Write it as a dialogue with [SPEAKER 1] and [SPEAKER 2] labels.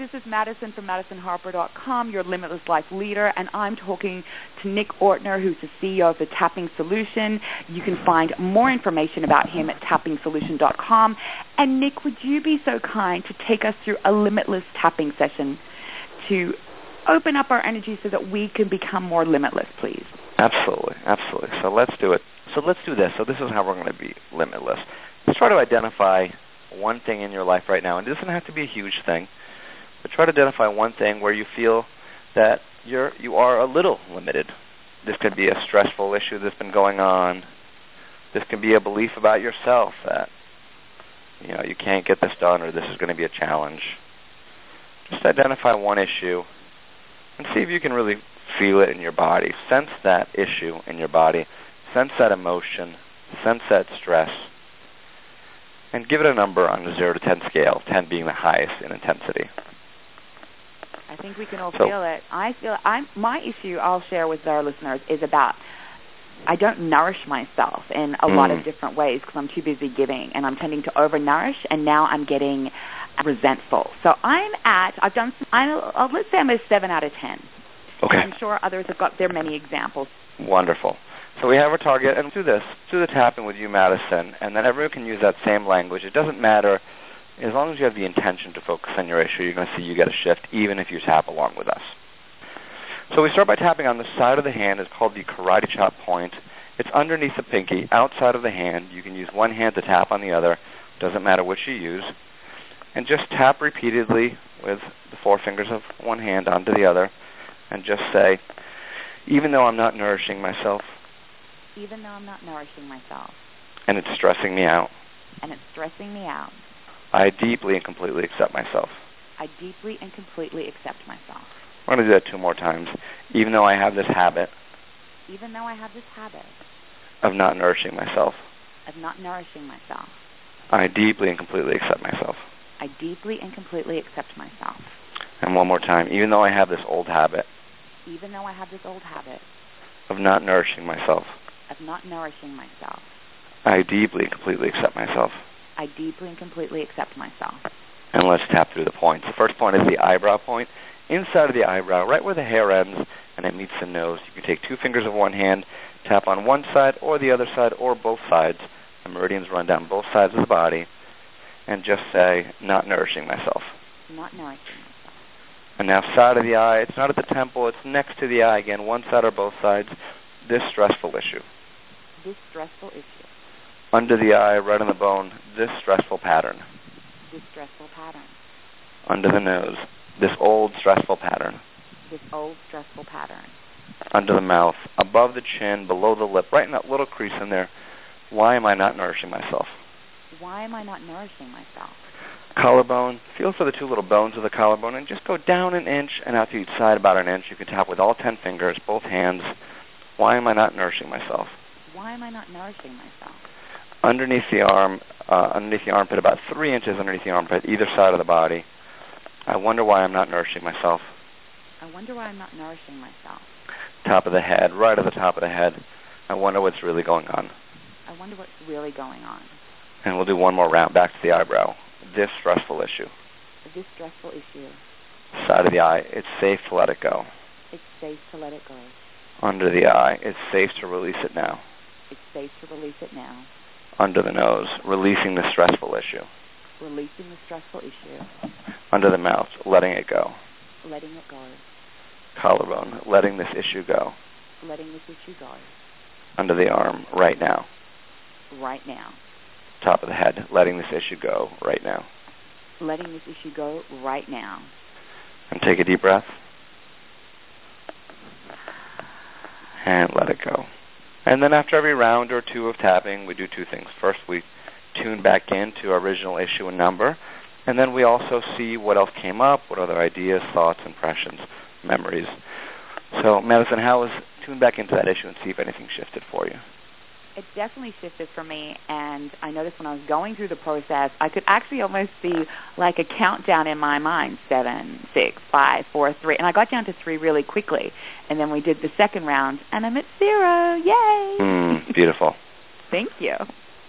[SPEAKER 1] This is Madison from MadisonHarper.com, your Limitless Life leader, and I'm talking to Nick Ortner, who's the CEO of the Tapping Solution. You can find more information about him at tappingsolution.com. And Nick, would you be so kind to take us through a limitless tapping session to open up our energy so that we can become more limitless, please?
[SPEAKER 2] Absolutely, absolutely. So let's do it. So let's do this. So this is how we're going to be limitless. Let's try to identify one thing in your life right now, and it doesn't have to be a huge thing. But try to identify one thing where you feel that you are a little limited. This could be a stressful issue that's been going on. This can be a belief about yourself that you can't get this done or this is going to be a challenge. Just identify one issue and see if you can really feel it in your body. Sense that issue in your body. Sense that emotion. Sense that stress. And give it a number on a 0 to 10 scale, 10 being the highest in intensity.
[SPEAKER 1] I think we can all feel it. My issue I'll share with our listeners is about I don't nourish myself in a lot of different ways because I'm too busy giving, and I'm tending to overnourish, and now I'm getting resentful. So let's say I'm a 7 out of 10.
[SPEAKER 2] Okay.
[SPEAKER 1] I'm sure others have got their many examples.
[SPEAKER 2] Wonderful. So we have our target, and do the tapping with you, Madison, and then everyone can use that same language. It doesn't matter. As long as you have the intention to focus on your issue, you're going to see you get a shift, even if you tap along with us. So we start by tapping on the side of the hand. It's called the karate chop point. It's underneath the pinky, outside of the hand. You can use one hand to tap on the other. Doesn't matter which you use. And just tap repeatedly with the 4 fingers of one hand onto the other, and just say, even though I'm not nourishing myself.
[SPEAKER 1] Even though I'm not nourishing myself.
[SPEAKER 2] And it's stressing me out.
[SPEAKER 1] And it's stressing me out.
[SPEAKER 2] I deeply and completely accept myself.
[SPEAKER 1] I deeply and completely accept myself.
[SPEAKER 2] I'm going to do that 2 more times. Even though I have this habit.
[SPEAKER 1] Even though I have this habit.
[SPEAKER 2] Of not nourishing myself.
[SPEAKER 1] Of not nourishing myself.
[SPEAKER 2] I deeply and completely accept myself.
[SPEAKER 1] I deeply and completely accept myself.
[SPEAKER 2] And one more time. Even though I have this old habit.
[SPEAKER 1] Even though I have this old habit.
[SPEAKER 2] Of not nourishing myself.
[SPEAKER 1] Of not nourishing myself.
[SPEAKER 2] I deeply and completely accept myself.
[SPEAKER 1] I deeply and completely accept myself.
[SPEAKER 2] And let's tap through the points. The first point is the eyebrow point. Inside of the eyebrow, right where the hair ends and it meets the nose, you can take 2 fingers of one hand, tap on one side or the other side or both sides. The meridians run down both sides of the body. And just say, not nourishing myself.
[SPEAKER 1] Not nourishing myself.
[SPEAKER 2] And now side of the eye, it's not at the temple, it's next to the eye again, one side or both sides. This stressful issue.
[SPEAKER 1] This stressful issue.
[SPEAKER 2] Under the eye, right on the bone, this stressful pattern.
[SPEAKER 1] This stressful pattern.
[SPEAKER 2] Under the nose, this old stressful pattern.
[SPEAKER 1] This old stressful pattern.
[SPEAKER 2] Under the mouth, above the chin, below the lip, right in that little crease in there. Why am I not nourishing myself?
[SPEAKER 1] Why am I not nourishing myself?
[SPEAKER 2] Collarbone, feel for the 2 little bones of the collarbone and just go down an inch and out to each side about an inch. You can tap with all 10 fingers, both hands. Why am I not nourishing myself?
[SPEAKER 1] Why am I not nourishing myself?
[SPEAKER 2] Underneath the arm, underneath the armpit, about 3 inches underneath the armpit, either side of the body. I wonder why I'm not nourishing myself.
[SPEAKER 1] I wonder why I'm not nourishing myself.
[SPEAKER 2] Top of the head, right at the top of the head. I wonder what's really going on.
[SPEAKER 1] I wonder what's really going on.
[SPEAKER 2] And we'll do one more round back to the eyebrow. This stressful issue.
[SPEAKER 1] This stressful issue.
[SPEAKER 2] Side of the eye, it's safe to let it go.
[SPEAKER 1] It's safe to let it go.
[SPEAKER 2] Under the eye, it's safe to release it now.
[SPEAKER 1] It's safe to release it now.
[SPEAKER 2] Under the nose, releasing the stressful issue.
[SPEAKER 1] Releasing the stressful issue.
[SPEAKER 2] Under the mouth, letting it go.
[SPEAKER 1] Letting it go.
[SPEAKER 2] Collarbone, letting this issue go.
[SPEAKER 1] Letting this issue go.
[SPEAKER 2] Under the arm, right now.
[SPEAKER 1] Right now.
[SPEAKER 2] Top of the head, letting this issue go right now.
[SPEAKER 1] Letting this issue go right now.
[SPEAKER 2] And take a deep breath. And let it go. And then after every round or 2 of tapping, we do 2 things. First, we tune back into our original issue and number, and then we also see what else came up, what other ideas, thoughts, impressions, memories. So, Madison, how was tune back into that issue and see if anything shifted for you?
[SPEAKER 1] It definitely shifted for me, and I noticed when I was going through the process, I could actually almost see like a countdown in my mind, 7, 6, 5, 4, 3, and I got down to 3 really quickly, and then we did the second round, and I'm at 0, yay!
[SPEAKER 2] Beautiful.
[SPEAKER 1] Thank you.